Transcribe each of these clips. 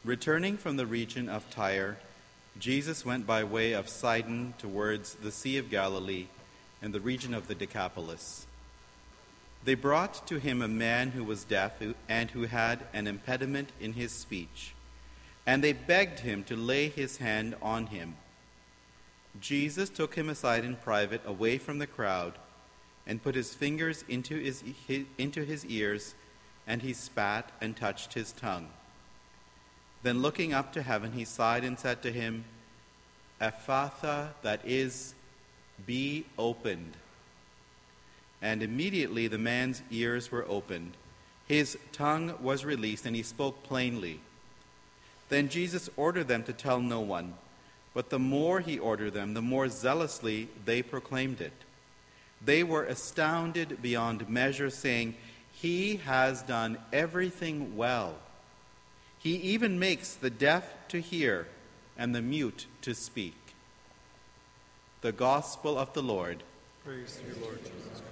Returning from the region of Tyre, Jesus went by way of Sidon towards the Sea of Galilee and the region of the Decapolis. They brought to him a man who was deaf and who had an impediment in his speech, and they begged him to lay his hand on him. Jesus took him aside in private, away from the crowd, and put his fingers into his ears, and he spat and touched his tongue. Then looking up to heaven, he sighed and said to him, "Ephphatha," that is, "be opened." And immediately the man's ears were opened. His tongue was released, and he spoke plainly. Then Jesus ordered them to tell no one, but the more he ordered them, the more zealously they proclaimed it. They were astounded beyond measure, saying, "He has done everything well. He even makes the deaf to hear and the mute to speak." The Gospel of the Lord. Praise to you, Lord Jesus Christ.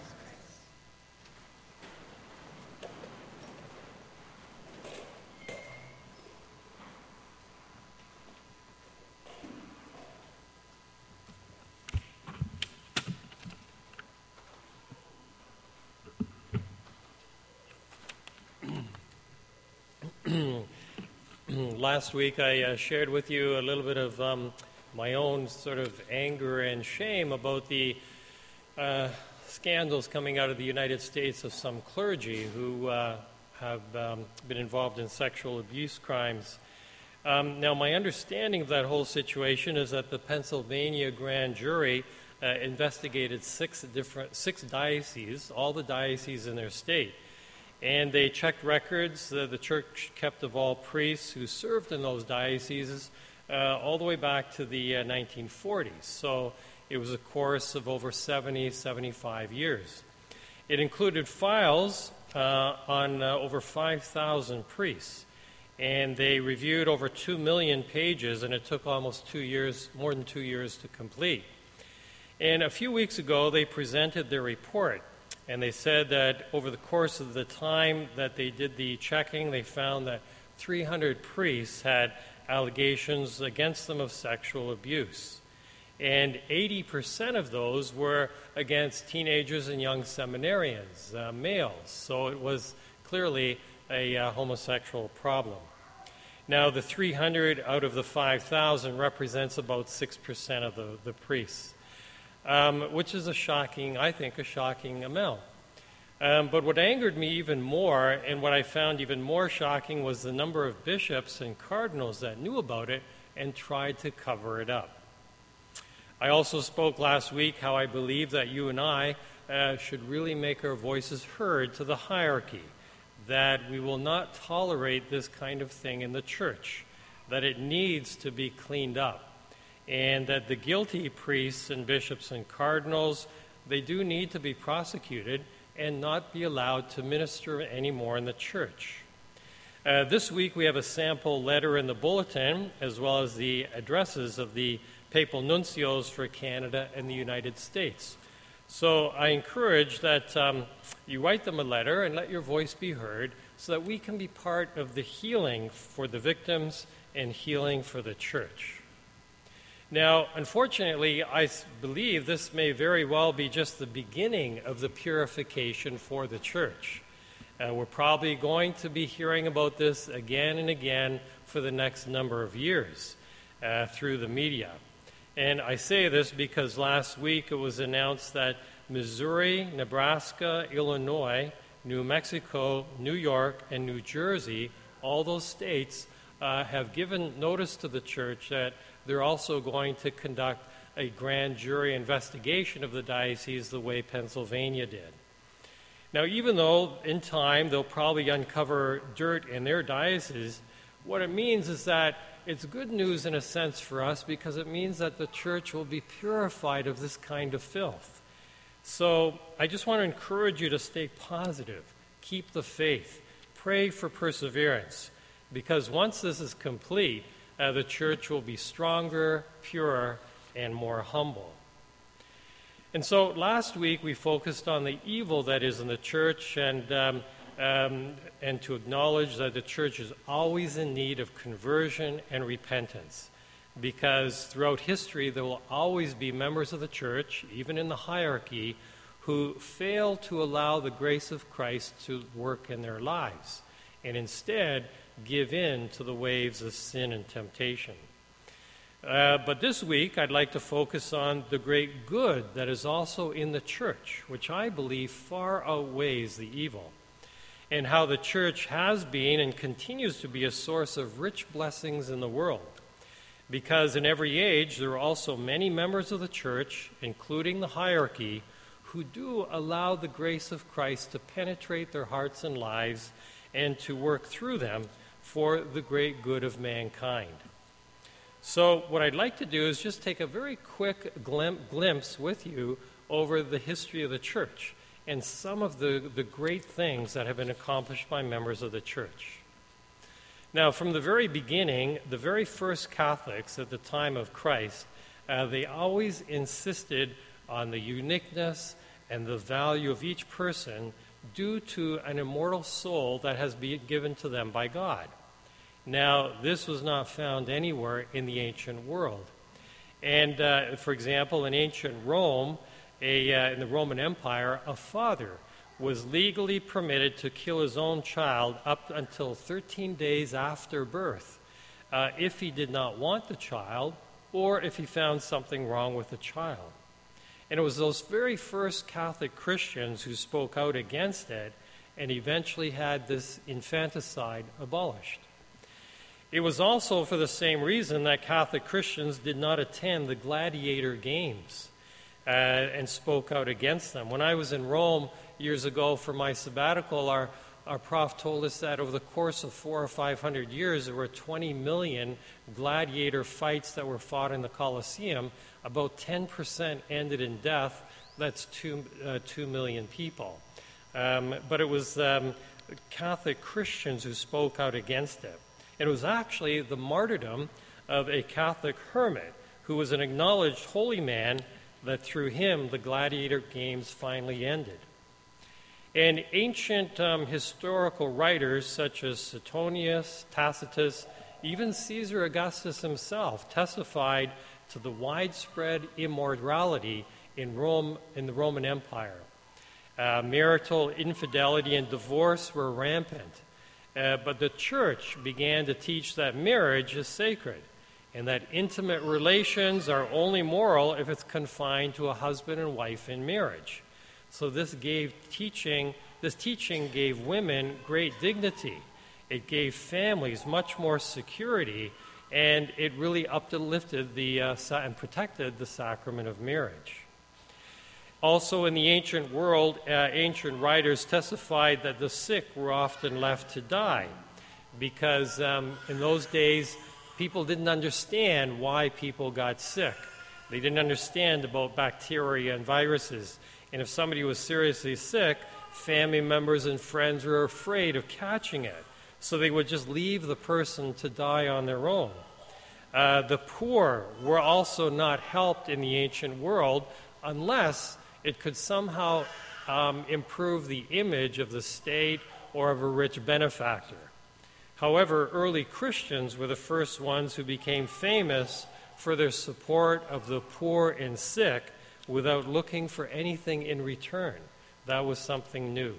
Last week I shared with you a little bit of my own sort of anger and shame about the scandals coming out of the United States of some clergy who have been involved in sexual abuse crimes. Now, my understanding of that whole situation is that the Pennsylvania grand jury investigated six dioceses, all the dioceses in their state. And they checked records. The church kept of all priests who served in those dioceses all the way back to the 1940s. So it was a course of over 75 years. It included files on over 5,000 priests. And they reviewed over 2 million pages, and it took almost 2 years, more than 2 years to complete. And a few weeks ago, they presented their report. And they said that over the course of the time that they did the checking, they found that 300 priests had allegations against them of sexual abuse. And 80% of those were against teenagers and young seminarians, males. So it was clearly a homosexual problem. Now, the 300 out of the 5,000 represents about 6% of the priests. Which is a shocking amount. But what angered me even more, and what I found even more shocking, was the number of bishops and cardinals that knew about it and tried to cover it up. I also spoke last week how I believe that you and I should really make our voices heard to the hierarchy, that we will not tolerate this kind of thing in the church, that it needs to be cleaned up. And that the guilty priests and bishops and cardinals, they do need to be prosecuted and not be allowed to minister anymore in the church. This week we have a sample letter in the bulletin, as well as the addresses of the papal nuncios for Canada and the United States. So I encourage that you write them a letter and let your voice be heard so that we can be part of the healing for the victims and healing for the church. Now, unfortunately, I believe this may very well be just the beginning of the purification for the church. We're probably going to be hearing about this again and again for the next number of years through the media. And I say this because last week it was announced that Missouri, Nebraska, Illinois, New Mexico, New York, and New Jersey, all those states have given notice to the church that they're also going to conduct a grand jury investigation of the diocese the way Pennsylvania did. Now, even though in time they'll probably uncover dirt in their diocese, what it means is that it's good news in a sense for us because it means that the church will be purified of this kind of filth. So I just want to encourage you to stay positive, keep the faith, pray for perseverance, because once this is complete, the church will be stronger, purer, and more humble. And so last week we focused on the evil that is in the church, and and to acknowledge that the church is always in need of conversion and repentance, because throughout history there will always be members of the church, even in the hierarchy, who fail to allow the grace of Christ to work in their lives, and instead give in to the waves of sin and temptation. But this week I'd like to focus on the great good that is also in the church, which I believe far outweighs the evil, and how the church has been and continues to be a source of rich blessings in the world. Because in every age there are also many members of the church, including the hierarchy, who do allow the grace of Christ to penetrate their hearts and lives and to work through them for the great good of mankind. So what I'd like to do is just take a very quick glimpse with you over the history of the church and some of the great things that have been accomplished by members of the church. Now, from the very beginning, the very first Catholics at the time of Christ, they always insisted on the uniqueness and the value of each person due to an immortal soul that has been given to them by God. Now, this was not found anywhere in the ancient world. And, for example, in ancient Rome, in the Roman Empire, a father was legally permitted to kill his own child up until 13 days after birth if he did not want the child or if he found something wrong with the child. And it was those very first Catholic Christians who spoke out against it and eventually had this infanticide abolished. It was also for the same reason that Catholic Christians did not attend the gladiator games and spoke out against them. When I was in Rome years ago for my sabbatical, our prof told us that over the course of 400 or 500 years, there were 20 million gladiator fights that were fought in the Colosseum. About 10% ended in death. That's 2 million people. But it was Catholic Christians who spoke out against it. It was actually the martyrdom of a Catholic hermit who was an acknowledged holy man that through him the gladiator games finally ended. And ancient historical writers such as Suetonius, Tacitus, even Caesar Augustus himself testified to the widespread immorality in Rome, in the Roman Empire. Marital infidelity and divorce were rampant. But the church began to teach that marriage is sacred and that intimate relations are only moral if it's confined to a husband and wife in marriage. So this teaching gave women great dignity. It gave families much more security, and it really uplifted and protected the sacrament of marriage. Also in the ancient world, ancient writers testified that the sick were often left to die because in those days people didn't understand why people got sick. They didn't understand about bacteria and viruses. And if somebody was seriously sick, family members and friends were afraid of catching it. So they would just leave the person to die on their own. The poor were also not helped in the ancient world unless it could somehow improve the image of the state or of a rich benefactor. However, early Christians were the first ones who became famous for their support of the poor and sick without looking for anything in return. That was something new.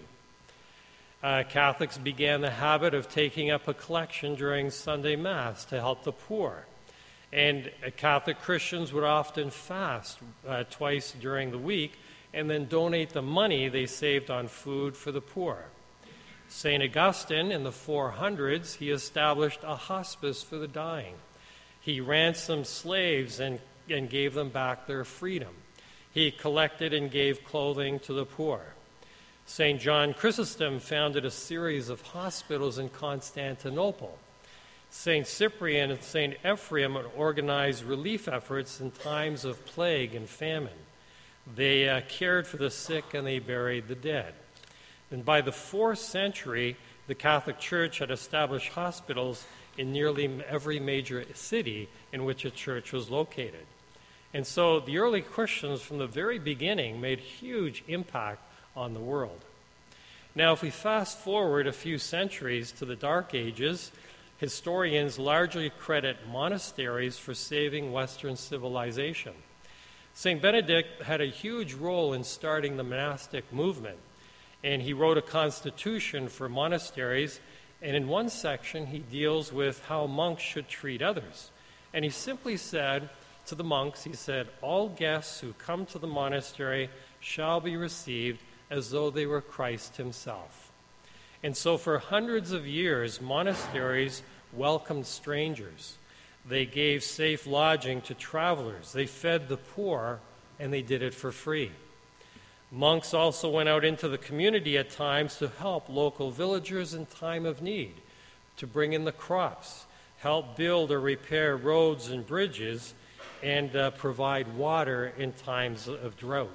Catholics began the habit of taking up a collection during Sunday Mass to help the poor. And Catholic Christians would often fast twice during the week and then donate the money they saved on food for the poor. St. Augustine, in the 400s, he established a hospice for the dying. He ransomed slaves and gave them back their freedom. He collected and gave clothing to the poor. St. John Chrysostom founded a series of hospitals in Constantinople. St. Cyprian and St. Ephraim organized relief efforts in times of plague and famine. They cared for the sick and they buried the dead. And by the 4th century, the Catholic Church had established hospitals in nearly every major city in which a church was located. And so the early Christians from the very beginning made huge impact on the world. Now, if we fast forward a few centuries to the Dark Ages, historians largely credit monasteries for saving Western civilization. St. Benedict had a huge role in starting the monastic movement, and he wrote a constitution for monasteries, and in one section he deals with how monks should treat others. And he simply said to the monks, he said, "All guests who come to the monastery shall be received as though they were Christ himself." And so for hundreds of years, monasteries welcomed strangers. They gave safe lodging to travelers. They fed the poor, and they did it for free. Monks also went out into the community at times to help local villagers in time of need, to bring in the crops, help build or repair roads and bridges, and provide water in times of drought.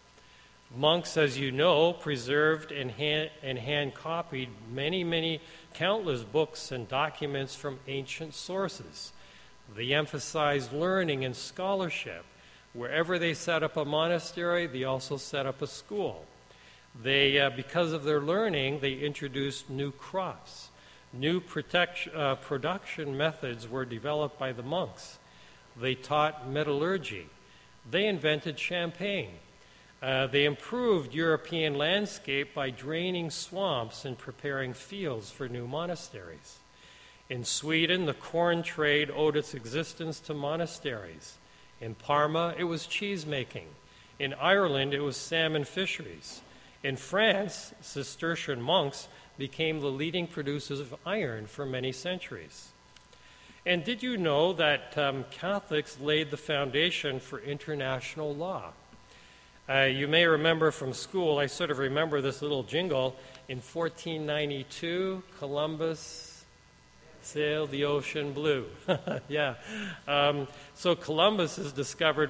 Monks, as you know, preserved and hand-copied many countless books and documents from ancient sources. They emphasized learning and scholarship. Wherever they set up a monastery, they also set up a school. They, because of their learning, they introduced new crops. New production methods were developed by the monks. They taught metallurgy. They invented champagne. They improved European landscape by draining swamps and preparing fields for new monasteries. In Sweden, the corn trade owed its existence to monasteries. In Parma, it was cheese making. In Ireland, it was salmon fisheries. In France, Cistercian monks became the leading producers of iron for many centuries. And did you know that Catholics laid the foundation for international law? You may remember from school, I sort of remember this little jingle. In 1492, Columbus sailed the ocean blue. Yeah. So Columbus is credited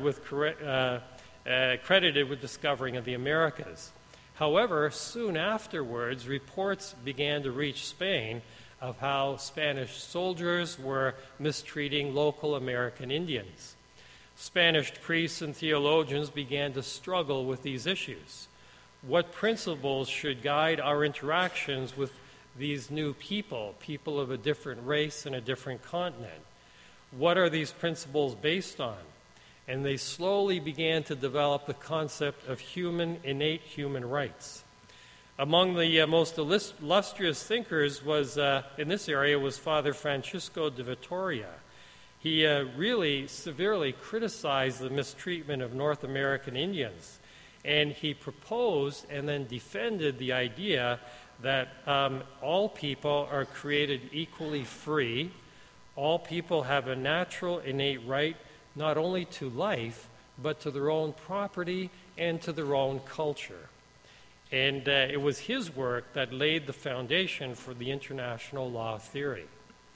with discovering of the Americas. However, soon afterwards, reports began to reach Spain of how Spanish soldiers were mistreating local American Indians. Spanish priests and theologians began to struggle with these issues. What principles should guide our interactions with these new people of a different race and a different continent? What are these principles based on? And they slowly began to develop the concept of innate human rights. Among the most illustrious thinkers in this area was Father Francisco de Vitoria. He really severely criticized the mistreatment of North American Indians, and he proposed and then defended the idea that all people are created equally free. All people have a natural, innate right not only to life, but to their own property and to their own culture. And it was his work that laid the foundation for the international law theory.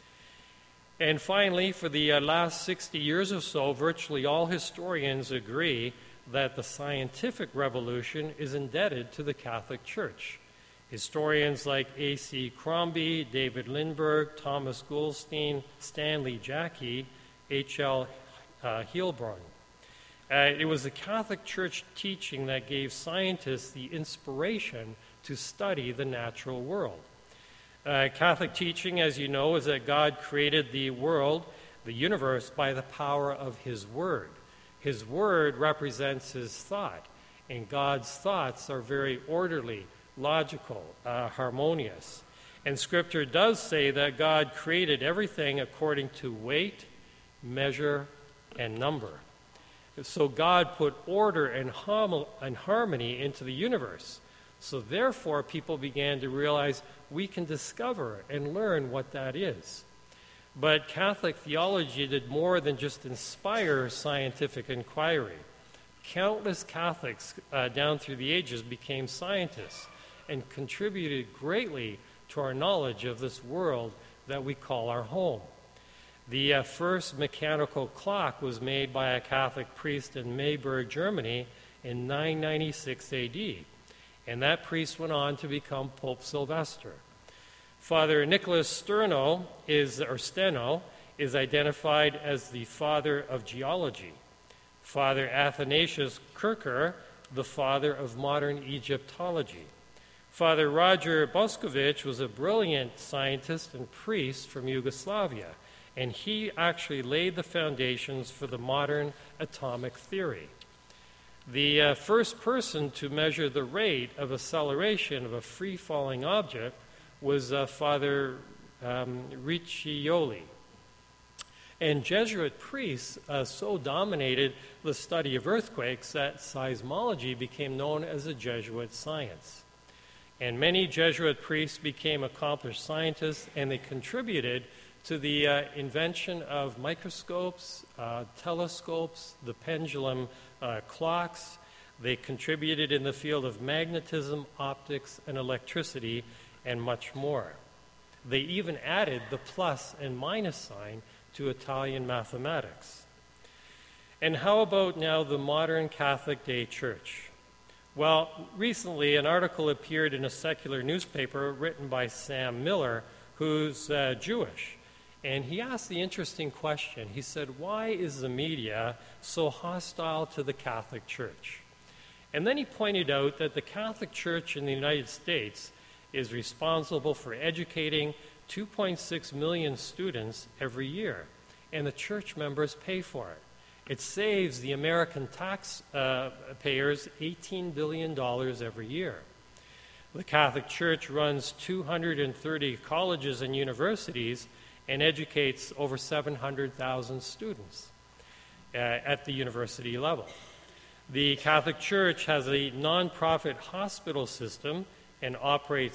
And finally, for the last 60 years or so, virtually all historians agree that the scientific revolution is indebted to the Catholic Church. Historians like A.C. Crombie, David Lindbergh, Thomas Goldstein, Stanley Jackie, H.L. Heilbronn. It was the Catholic Church teaching that gave scientists the inspiration to study the natural world. Catholic teaching, as you know, is that God created the world, the universe, by the power of His Word. His Word represents His thought, and God's thoughts are very orderly, logical, harmonious. And Scripture does say that God created everything according to weight, measure, and number. So God put order and harmony into the universe. So therefore, people began to realize we can discover and learn what that is. But Catholic theology did more than just inspire scientific inquiry. Countless Catholics down through the ages became scientists and contributed greatly to our knowledge of this world that we call our home. The first mechanical clock was made by a Catholic priest in Mayberg, Germany in 996 AD, and that priest went on to become Pope Sylvester. Father Nicholas Steno is identified as the father of geology. Father Athanasius Kircher, the father of modern Egyptology. Father Roger Boskovic was a brilliant scientist and priest from Yugoslavia, and he actually laid the foundations for the modern atomic theory. The first person to measure the rate of acceleration of a free-falling object was Father Riccioli. And Jesuit priests so dominated the study of earthquakes that seismology became known as a Jesuit science. And many Jesuit priests became accomplished scientists, and they contributed to the invention of microscopes, telescopes, the pendulum clocks. They contributed in the field of magnetism, optics, and electricity, and much more. They even added the plus and minus sign to Italian mathematics. And how about now the modern Catholic Day Church? Well, recently an article appeared in a secular newspaper written by Sam Miller, who's Jewish. And he asked the interesting question. He said, why is the media so hostile to the Catholic Church? And then he pointed out that the Catholic Church in the United States is responsible for educating 2.6 million students every year, and the church members pay for it. It saves the American taxpayers $18 billion every year. The Catholic Church runs 230 colleges and universities and educates over 700,000 students at the university level. The Catholic Church has a nonprofit hospital system and operates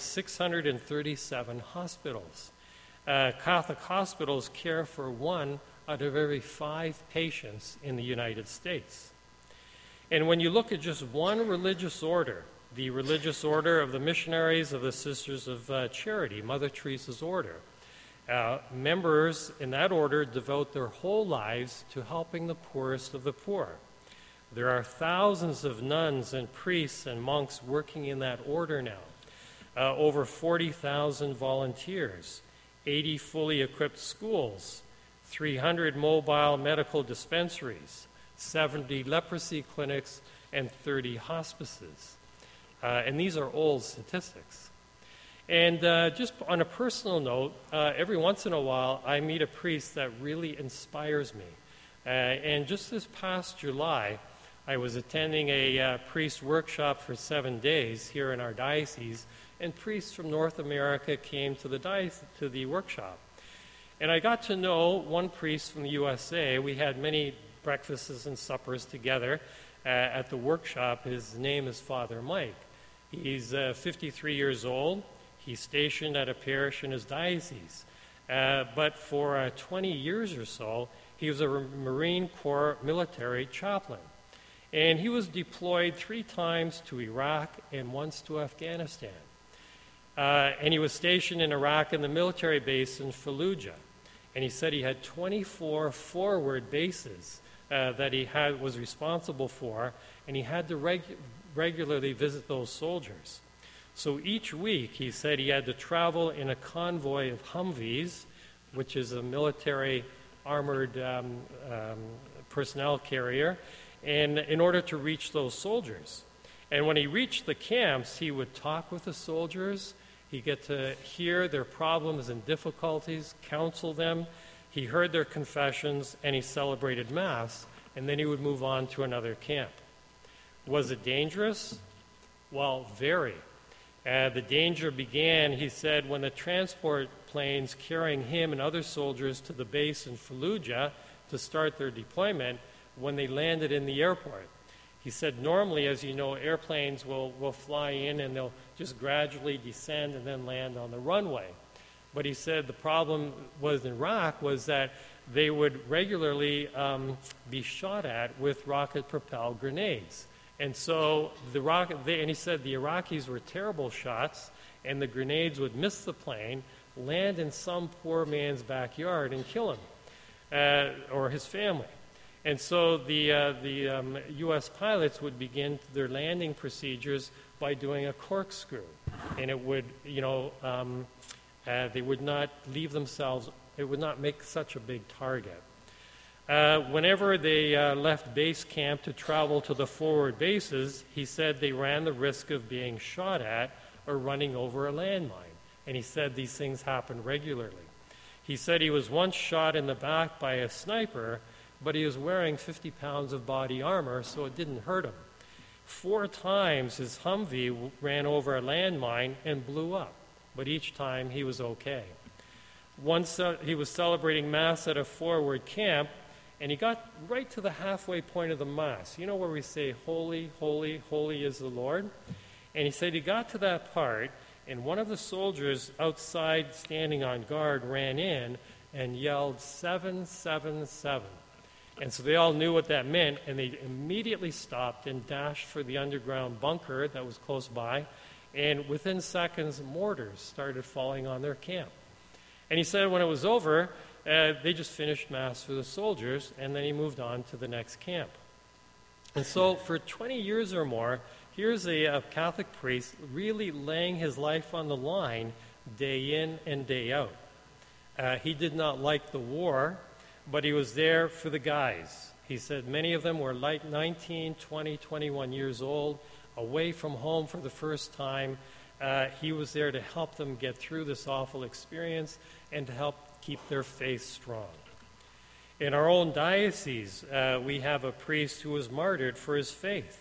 637 hospitals. Catholic hospitals care for 1 out of every 5 patients in the United States. And when you look at just one religious order, the religious order of the Missionaries of the Sisters of Charity, Mother Teresa's order, members in that order devote their whole lives to helping the poorest of the poor. There are thousands of nuns and priests and monks working in that order now. Over 40,000 volunteers, 80 fully equipped schools, 300 mobile medical dispensaries, 70 leprosy clinics, and 30 hospices. And these are old statistics. And just on a personal note, every once in a while I meet a priest that really inspires me. And just this past July, I was attending a priest workshop for 7 days here in our diocese, and priests from North America came to the workshop. And I got to know one priest from the USA. We had many breakfasts and suppers together at the workshop. His name is Father Mike. He's 53 years old. He's stationed at a parish in his diocese. But for 20 years or so, he was a Marine Corps military chaplain. And he was deployed 3 times to Iraq and once to Afghanistan. And he was stationed in Iraq in the military base in Fallujah. And he said he had 24 forward bases that he was responsible for, and he had to regularly visit those soldiers. So each week, he said he had to travel in a convoy of Humvees, which is a military armored personnel carrier, and in order to reach those soldiers. And when he reached the camps, he would talk with the soldiers. He'd get to hear their problems and difficulties, counsel them. He heard their confessions, and he celebrated Mass, and then he would move on to another camp. Was it dangerous? Well, very. The danger began, he said, when the transport planes carrying him and other soldiers to the base in Fallujah to start their deployment, when they landed in the airport. He said normally, as you know, airplanes will fly in and they'll just gradually descend and then land on the runway. But he said the problem was in Iraq was that they would regularly be shot at with rocket-propelled grenades. And so and he said the Iraqis were terrible shots, and the grenades would miss the plane, land in some poor man's backyard, and kill him or his family. And so the U.S. pilots would begin their landing procedures by doing a corkscrew, and it would, they would not leave themselves. It would not make such a big target. Whenever they left base camp to travel to the forward bases, he said they ran the risk of being shot at or running over a landmine. And he said these things happen regularly. He said he was once shot in the back by a sniper, but he was wearing 50 pounds of body armor, so it didn't hurt him. 4 times his Humvee ran over a landmine and blew up, but each time he was okay. Once he was celebrating Mass at a forward camp, and he got right to the halfway point of the Mass. You know where we say, "Holy, holy, holy is the Lord"? And he said he got to that part, and one of the soldiers outside standing on guard ran in and yelled, 777. And so they all knew what that meant, and they immediately stopped and dashed for the underground bunker that was close by. And within seconds, mortars started falling on their camp. And he said when it was over, they just finished Mass for the soldiers, and then he moved on to the next camp. And so for 20 years or more, here's a Catholic priest really laying his life on the line day in and day out. He did not like the war, but he was there for the guys. He said many of them were like 19, 20, 21 years old, away from home for the first time. He was there to help them get through this awful experience and to help keep their faith strong. In our own diocese, we have a priest who was martyred for his faith.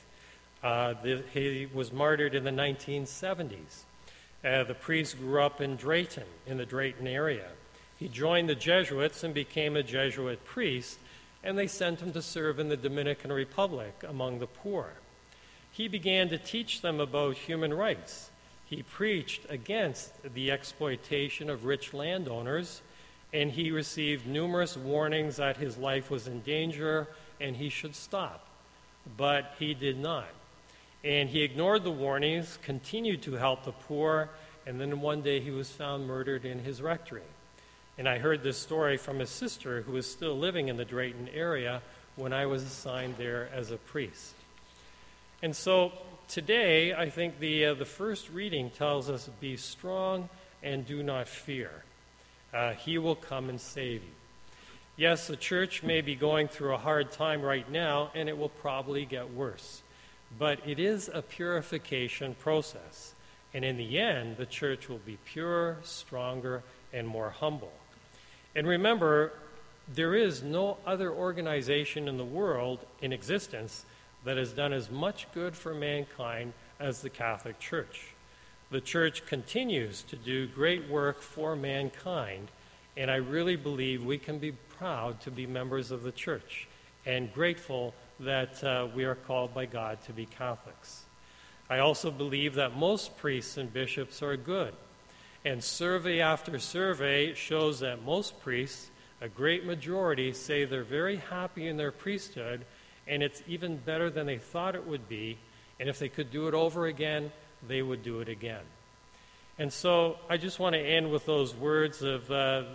He was martyred in the 1970s. The priest grew up in Drayton, in the Drayton area. He joined the Jesuits and became a Jesuit priest, and they sent him to serve in the Dominican Republic among the poor. He began to teach them about human rights. He preached against the exploitation of rich landowners, and he received numerous warnings that his life was in danger and he should stop. But he did not. And he ignored the warnings, continued to help the poor, and then one day he was found murdered in his rectory. And I heard this story from his sister, who was still living in the Drayton area when I was assigned there as a priest. And so today, I think the first reading tells us, be strong and do not fear. He will come and save you. Yes, the church may be going through a hard time right now, and it will probably get worse. But it is a purification process. And in the end, the church will be pure, stronger, and more humble. And remember, there is no other organization in the world in existence that has done as much good for mankind as the Catholic Church. The Church continues to do great work for mankind, and I really believe we can be proud to be members of the Church and grateful that we are called by God to be Catholics. I also believe that most priests and bishops are good. And survey after survey shows that most priests, a great majority, say they're very happy in their priesthood, and it's even better than they thought it would be. And if they could do it over again, they would do it again. And so I just want to end with those words of the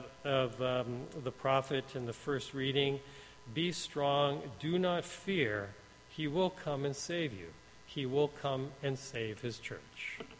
prophet in the first reading. Be strong, do not fear. He will come and save you. He will come and save his church.